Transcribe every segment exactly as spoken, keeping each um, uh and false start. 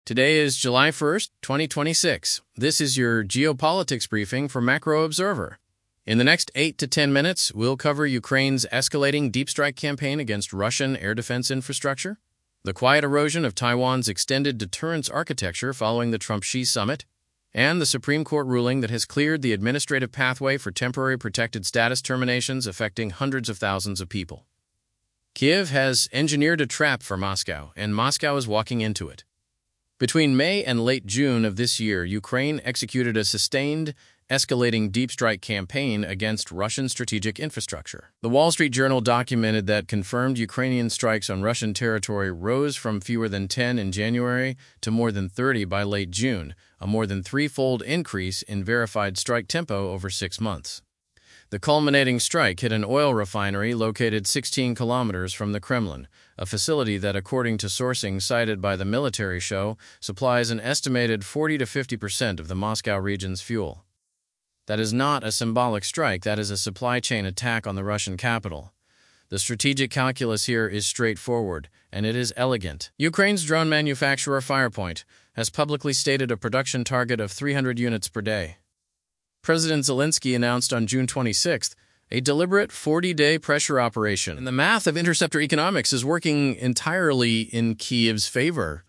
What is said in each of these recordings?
Today is July first, twenty twenty-six. This is your geopolitics briefing for Macro Observer. In the next eight to ten minutes, we'll cover Ukraine's escalating deep strike campaign against Russian air defense infrastructure, the quiet erosion of Taiwan's extended deterrence architecture following the Trump-Xi summit, and the Supreme Court ruling that has cleared the administrative pathway for temporary protected status terminations affecting hundreds of thousands of people. Kiev has engineered a trap for Moscow, and Moscow is walking into it. Between May and late June of this year, Ukraine executed a sustained, escalating deep strike campaign against Russian strategic infrastructure. The Wall Street Journal documented that confirmed Ukrainian strikes on Russian territory rose from fewer than ten in January to more than thirty by late June, a more than threefold increase in verified strike tempo over six months. The culminating strike hit an oil refinery located sixteen kilometers from the Kremlin, a facility that, according to sourcing cited by the military show, supplies an estimated forty to fifty percent of the Moscow region's fuel. That is not a symbolic strike, that is a supply chain attack on the Russian capital. The strategic calculus here is straightforward, and it is elegant. Ukraine's drone manufacturer Firepoint has publicly stated a production target of three hundred units per day. President Zelensky announced on June twenty-sixth a deliberate forty-day pressure operation, and the math of interceptor economics is working entirely in Kiev's favor.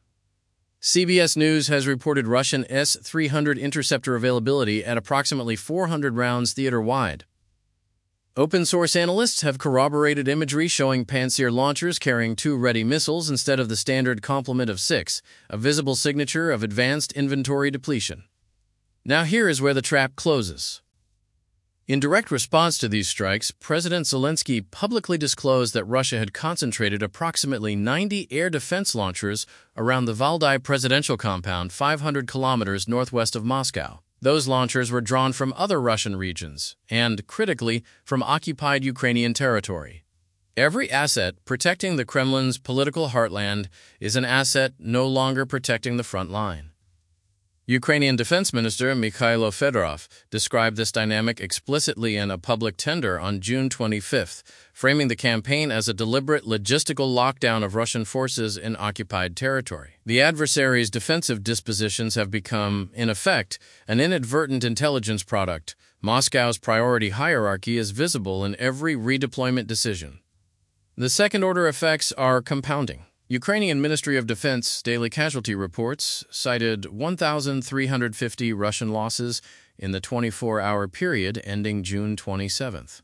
C B S News has reported Russian S three hundred interceptor availability at approximately four hundred rounds theater-wide. Open-source analysts have corroborated imagery showing Pantsir launchers carrying two ready missiles instead of the standard complement of six, a visible signature of advanced inventory depletion. Now here is where the trap closes. In direct response to these strikes, President Zelensky publicly disclosed that Russia had concentrated approximately ninety air defense launchers around the Valdai presidential compound five hundred kilometers northwest of Moscow. Those launchers were drawn from other Russian regions and, critically, from occupied Ukrainian territory. Every asset protecting the Kremlin's political heartland is an asset no longer protecting the front line. Ukrainian Defense Minister Mikhailo Fedorov described this dynamic explicitly in a public tender on June twenty-fifth, framing the campaign as a deliberate logistical lockdown of Russian forces in occupied territory. The adversary's defensive dispositions have become, in effect, an inadvertent intelligence product. Moscow's priority hierarchy is visible in every redeployment decision. The second-order effects are compounding. Ukrainian Ministry of Defense daily casualty reports cited one thousand three hundred fifty Russian losses in the twenty-four hour period ending June twenty-seventh.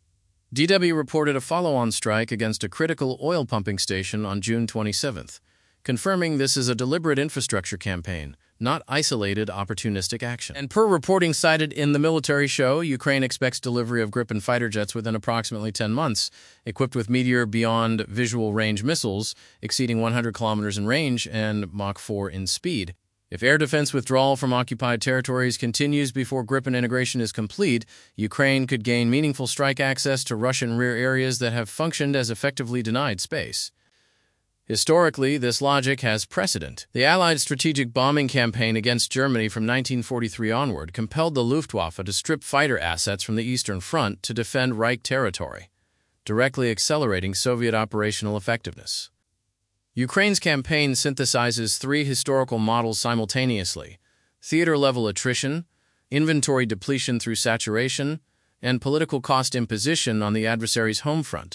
D W reported a follow-on strike against a critical oil pumping station on June twenty-seventh, confirming this is a deliberate infrastructure campaign, not isolated opportunistic action. And per reporting cited in the military show, Ukraine expects delivery of Gripen fighter jets within approximately ten months, equipped with Meteor Beyond visual range missiles exceeding one hundred kilometers in range and Mach four in speed. If air defense withdrawal from occupied territories continues before Gripen integration is complete, Ukraine could gain meaningful strike access to Russian rear areas that have functioned as effectively denied space. Historically, this logic has precedent. The Allied strategic bombing campaign against Germany from nineteen forty-three onward compelled the Luftwaffe to strip fighter assets from the Eastern Front to defend Reich territory, directly accelerating Soviet operational effectiveness. Ukraine's campaign synthesizes three historical models simultaneously: theater-level attrition, inventory depletion through saturation, and political cost imposition on the adversary's home front.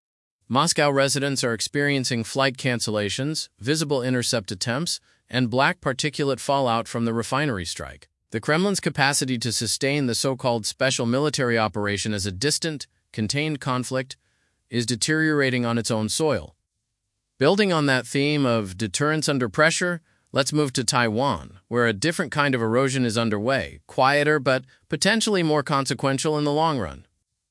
Moscow residents are experiencing flight cancellations, visible intercept attempts, and black particulate fallout from the refinery strike. The Kremlin's capacity to sustain the so-called special military operation as a distant, contained conflict is deteriorating on its own soil. Building on that theme of deterrence under pressure, let's move to Taiwan, where a different kind of erosion is underway, quieter but potentially more consequential in the long run.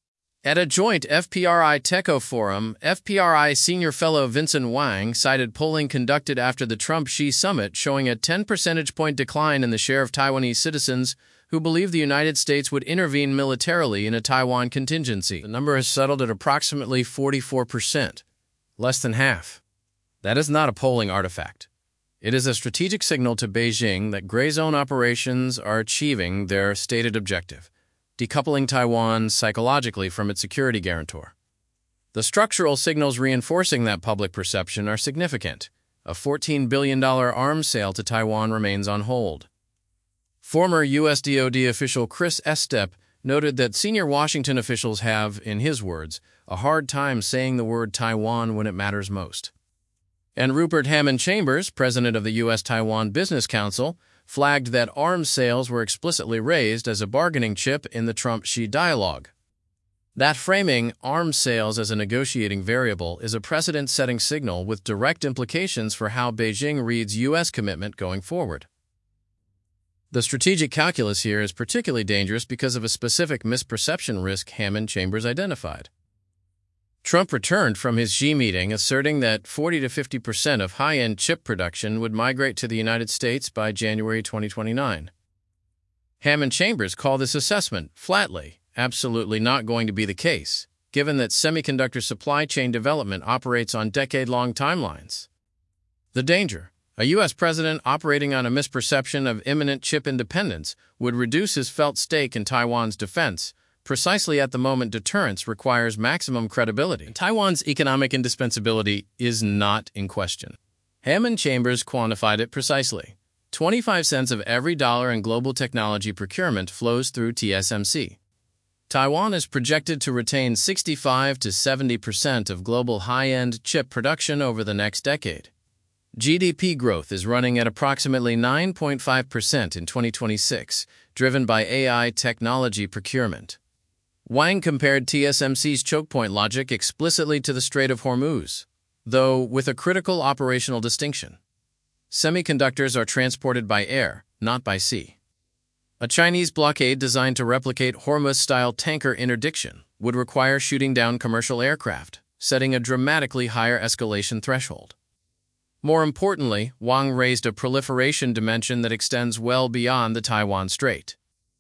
At a joint F P R I-TECO forum, F P R I senior fellow Vincent Wang cited polling conducted after the Trump-Xi summit showing a ten percentage point decline in the share of Taiwanese citizens who believe the United States would intervene militarily in a Taiwan contingency. The number has settled at approximately forty-four percent, less than half. That is not a polling artifact. It is a strategic signal to Beijing that gray zone operations are achieving their stated objective: decoupling Taiwan psychologically from its security guarantor. The structural signals reinforcing that public perception are significant. A fourteen billion dollars arms sale to Taiwan remains on hold. Former U S D O D official Chris Estep noted that senior Washington officials have, in his words, a hard time saying the word Taiwan when it matters most. And Rupert Hammond Chambers, president of the U S Taiwan Business Council, flagged that arms sales were explicitly raised as a bargaining chip in the Trump-Xi dialogue. That framing arms sales as a negotiating variable is a precedent-setting signal with direct implications for how Beijing reads U S commitment going forward. The strategic calculus here is particularly dangerous because of a specific misperception risk Hammond Chambers identified. Trump returned from his Xi meeting asserting that forty to fifty percent of high-end chip production would migrate to the United States by January twenty twenty-nine. Hammond Chambers called this assessment, flatly, absolutely not going to be the case, given that semiconductor supply chain development operates on decade-long timelines. The danger: a U S president operating on a misperception of imminent chip independence would reduce his felt stake in Taiwan's defense, precisely at the moment deterrence requires maximum credibility. Taiwan's economic indispensability is not in question. Hammond Chambers quantified it precisely. twenty-five cents of every dollar in global technology procurement flows through T S M C. Taiwan is projected to retain sixty-five to seventy percent of global high-end chip production over the next decade. G D P growth is running at approximately nine point five percent in twenty twenty-six, driven by A I technology procurement. Wang compared T S M C's choke point logic explicitly to the Strait of Hormuz, though with a critical operational distinction. Semiconductors are transported by air, not by sea. A Chinese blockade designed to replicate Hormuz-style tanker interdiction would require shooting down commercial aircraft, setting a dramatically higher escalation threshold. More importantly, Wang raised a proliferation dimension that extends well beyond the Taiwan Strait.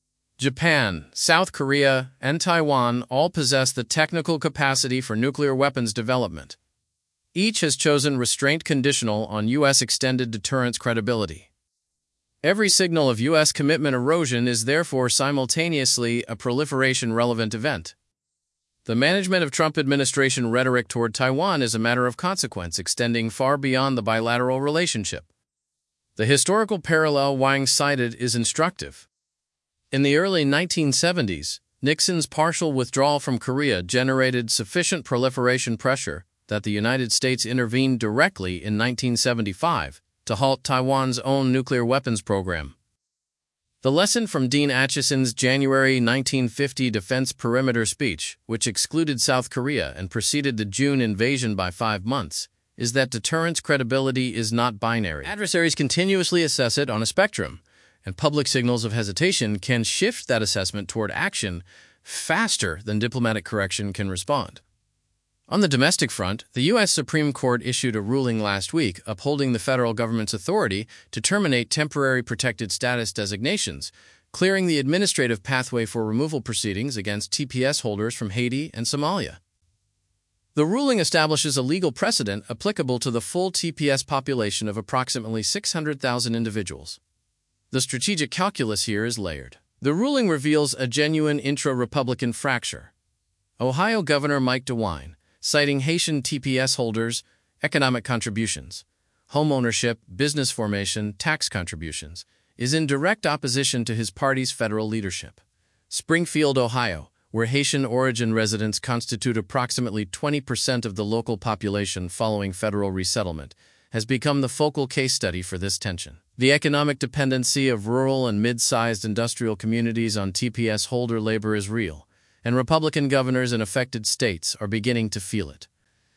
Japan, South Korea, and Taiwan all possess the technical capacity for nuclear weapons development. Each has chosen restraint conditional on U S extended deterrence credibility. Every signal of U S commitment erosion is therefore simultaneously a proliferation-relevant event. The management of Trump administration rhetoric toward Taiwan is a matter of consequence extending far beyond the bilateral relationship. The historical parallel Wang cited is instructive. In the early nineteen seventies, Nixon's partial withdrawal from Korea generated sufficient proliferation pressure that the United States intervened directly in nineteen seventy-five to halt Taiwan's own nuclear weapons program. The lesson from Dean Acheson's January nineteen fifty Defense Perimeter speech, which excluded South Korea and preceded the June invasion by five months, is that deterrence credibility is not binary. Adversaries continuously assess it on a spectrum, and public signals of hesitation can shift that assessment toward action faster than diplomatic correction can respond. On the domestic front, the U S Supreme Court issued a ruling last week upholding the federal government's authority to terminate temporary protected status designations, clearing the administrative pathway for removal proceedings against T P S holders from Haiti and Somalia. The ruling establishes a legal precedent applicable to the full T P S population of approximately six hundred thousand individuals. The strategic calculus here is layered. The ruling reveals a genuine intra-Republican fracture. Ohio Governor Mike DeWine, citing Haitian T P S holders, economic contributions, home ownership, business formation, tax contributions, is in direct opposition to his party's federal leadership. Springfield, Ohio, where Haitian origin residents constitute approximately twenty percent of the local population following federal resettlement, has become the focal case study for this tension. The economic dependency of rural and mid-sized industrial communities on T P S holder labor is real, and Republican governors in affected states are beginning to feel it.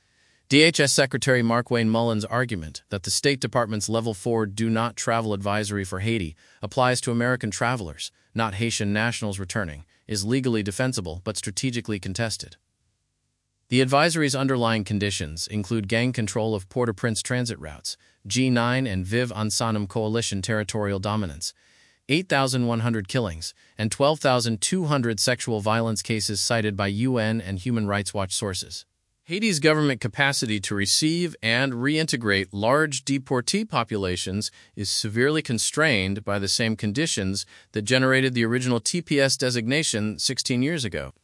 D H S Secretary Markwayne Mullin's argument that the State Department's Level four Do Not Travel advisory for Haiti applies to American travelers, not Haitian nationals returning, is legally defensible but strategically contested. The advisory's underlying conditions include gang control of Port-au-Prince transit routes, G nine and Vive Ansanam coalition territorial dominance, eight thousand one hundred killings, and twelve thousand two hundred sexual violence cases cited by U N and Human Rights Watch sources. Haiti's government capacity to receive and reintegrate large deportee populations is severely constrained by the same conditions that generated the original T P S designation sixteen years ago.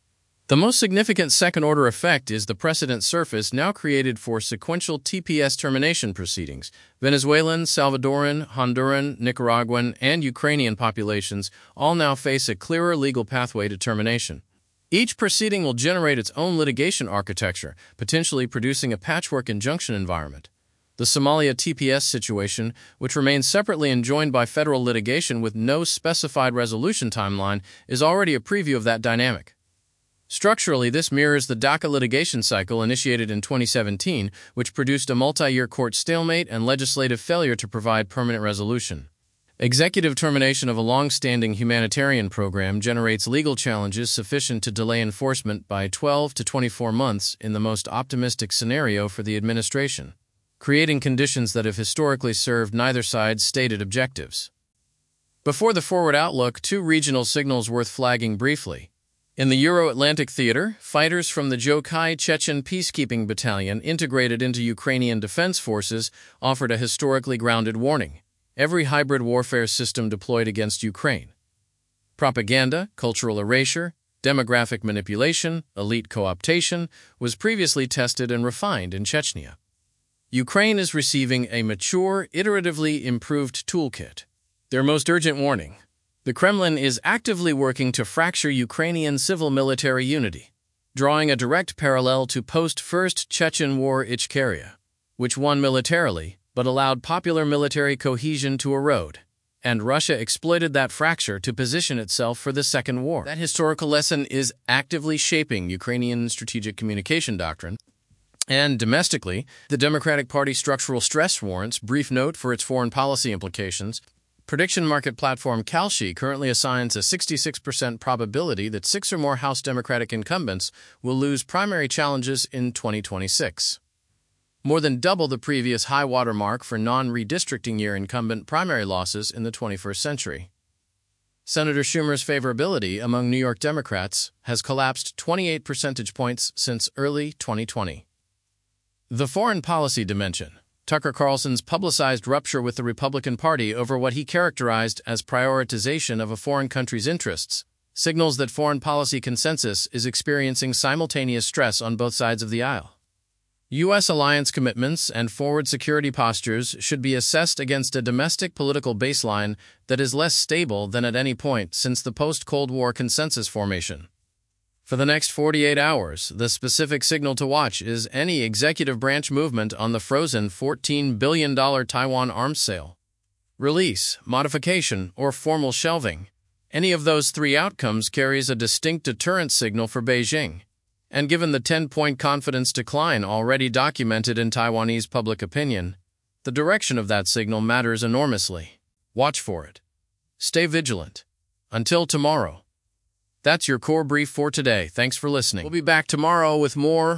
The most significant second-order effect is the precedent surface now created for sequential T P S termination proceedings. Venezuelan, Salvadoran, Honduran, Nicaraguan, and Ukrainian populations all now face a clearer legal pathway to termination. Each proceeding will generate its own litigation architecture, potentially producing a patchwork injunction environment. The Somalia T P S situation, which remains separately enjoined by federal litigation with no specified resolution timeline, is already a preview of that dynamic. Structurally, this mirrors the DACA litigation cycle initiated in twenty seventeen, which produced a multi-year court stalemate and legislative failure to provide permanent resolution. Executive termination of a long-standing humanitarian program generates legal challenges sufficient to delay enforcement by twelve to twenty-four months in the most optimistic scenario for the administration, creating conditions that have historically served neither side's stated objectives. Before the forward outlook, two regional signals worth flagging briefly. In the Euro-Atlantic theater, fighters from the Jokai Chechen Peacekeeping Battalion integrated into Ukrainian defense forces offered a historically grounded warning. Every hybrid warfare system deployed against Ukraine. Propaganda, cultural erasure, demographic manipulation, elite co-optation was previously tested and refined in Chechnya. Ukraine is receiving a mature, iteratively improved toolkit. Their most urgent warning: the Kremlin is actively working to fracture Ukrainian civil-military unity, drawing a direct parallel to post-First Chechen War Ichkeria, which won militarily but allowed popular military cohesion to erode, and Russia exploited that fracture to position itself for the Second War. That historical lesson is actively shaping Ukrainian strategic communication doctrine. And domestically, the Democratic Party structural stress warrants brief note for its foreign policy implications. Prediction market platform Kalshi currently assigns a sixty-six percent probability that six or more House Democratic incumbents will lose primary challenges in twenty twenty-six. More than double the previous high water mark for non-redistricting year incumbent primary losses in the twenty-first century. Senator Schumer's favorability among New York Democrats has collapsed twenty-eight percentage points since early twenty twenty. The foreign policy dimension. Tucker Carlson's publicized rupture with the Republican Party over what he characterized as prioritization of a foreign country's interests signals that foreign policy consensus is experiencing simultaneous stress on both sides of the aisle. U S alliance commitments and forward security postures should be assessed against a domestic political baseline that is less stable than at any point since the post-Cold War consensus formation. For the next forty-eight hours, the specific signal to watch is any executive branch movement on the frozen fourteen billion dollars Taiwan arms sale. Release, modification, or formal shelving. Any of those three outcomes carries a distinct deterrent signal for Beijing. And given the ten-point confidence decline already documented in Taiwanese public opinion, the direction of that signal matters enormously. Watch for it. Stay vigilant. Until tomorrow. That's your core brief for today. Thanks for listening. We'll be back tomorrow with more